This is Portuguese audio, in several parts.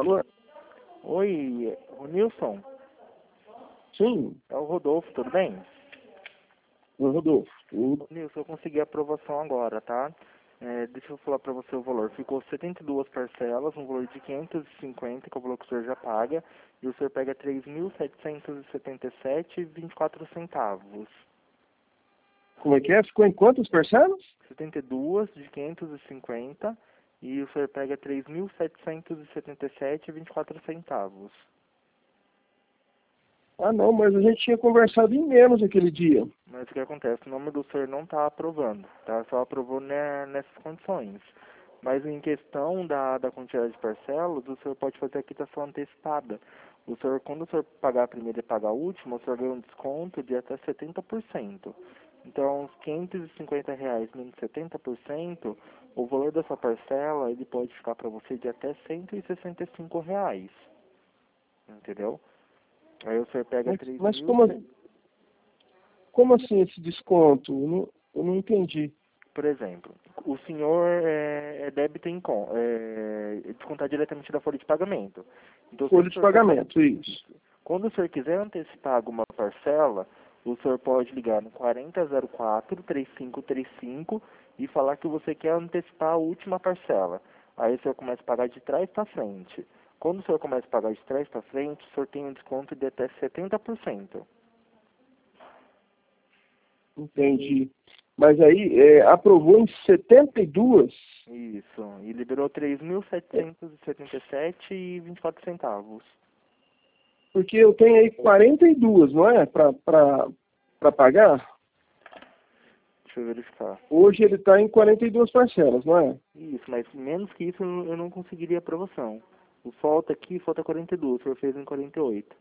Alô? Oi, o Nilson, Sim, é o Rodolfo, tudo bem? o Rodolfo. Tudo. Nilson, eu consegui a aprovação agora, tá? Deixa eu falar pra você o valor. Ficou 72 parcelas, um valor de 550, que é o valor que o senhor já paga, e o senhor pega 3.777,24 centavos. Como é que é? Ficou em quantas parcelas? 72 de 550 e o senhor pega 3.777,24 centavos. Ah, não, mas a gente tinha conversado em menos aquele dia. Mas o que acontece? O nome do senhor não está aprovando, tá? Só aprovou nessas condições. Mas em questão da quantidade de parcelas, o senhor pode fazer a quitação antecipada. Quando o senhor pagar a primeira e pagar a última, o senhor ganha um desconto de até 70%. Então, os R$ 550 menos 70%, o valor da sua parcela, ele pode ficar para você de até R$ 165. Entendeu? Aí o senhor pega Mas 3.000. como assim esse desconto? Eu não entendi. Por exemplo, o senhor é débito descontar diretamente da folha de pagamento. Então, Folha de pagamento, isso. quando o senhor quiser antecipar alguma parcela, o senhor pode ligar no 4004-3535 e falar que você quer antecipar a última parcela. Aí o senhor começa a pagar de trás para frente. Quando o senhor começa a pagar de trás para frente, o senhor tem um desconto de até 70%. Entendi. Mas aí, aprovou em 72? Isso. E liberou 3.777,24 centavos. Porque eu tenho aí 42, não é? Para pagar? Deixa eu verificar. Hoje ele está em 42 parcelas, não é? Isso, mas menos que isso eu não conseguiria aprovação. O falta aqui, falta 42, o senhor fez em 48.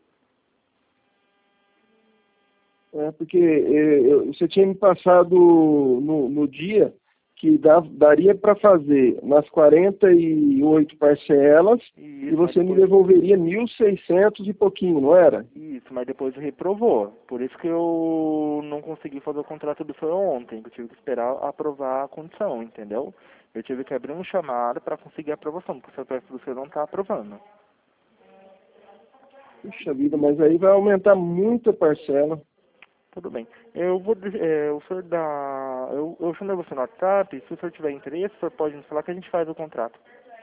Porque você tinha me passado no dia que daria para fazer nas 48 parcelas Isso, e você me devolveria 1.600 e pouquinho, não era? Isso, mas depois reprovou. Por isso que eu não consegui fazer o contrato do senhor ontem, que eu tive que esperar aprovar a condição, entendeu? Eu tive que abrir um chamado para conseguir a aprovação, porque o seu peço do senhor não está aprovando. Puxa vida, mas aí vai aumentar muito a parcela. Tudo bem. Eu vou, o senhor dá, eu chamei você no WhatsApp, se o senhor tiver interesse, o senhor pode me falar que a gente faz o contrato.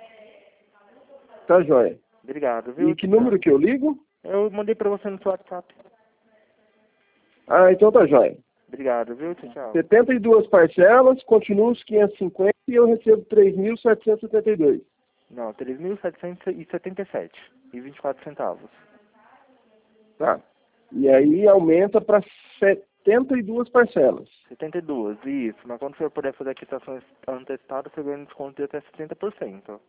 Tá, joia. Obrigado, viu? E que número que eu ligo? Eu mandei para você no seu WhatsApp. Ah, então tá, joia. Obrigado, viu? Tchau, tchau. 72 parcelas, continua os 550 e eu recebo 3.772. Não, 3.777,24 centavos. Tá. E aí aumenta para 72 parcelas. 72, isso. Mas quando o senhor puder fazer a quitação antecipada, você ganha um desconto de até 70%.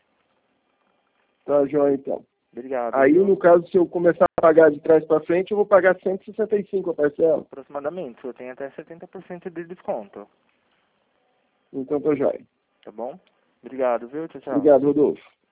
Tá, joia, então. Obrigado, Aí, viu? no caso, se eu começar a pagar de trás para frente, eu vou pagar 165 a parcela. Aproximadamente, o senhor tem até 70% de desconto. Então tá, joia. Tá bom? Obrigado, viu? Tchau, tchau. Obrigado, Rodolfo.